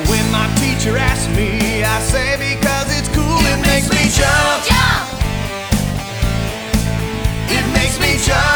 When my teacher asks me, I say because it's cool. It makes me jump. Jump! It makes me jump.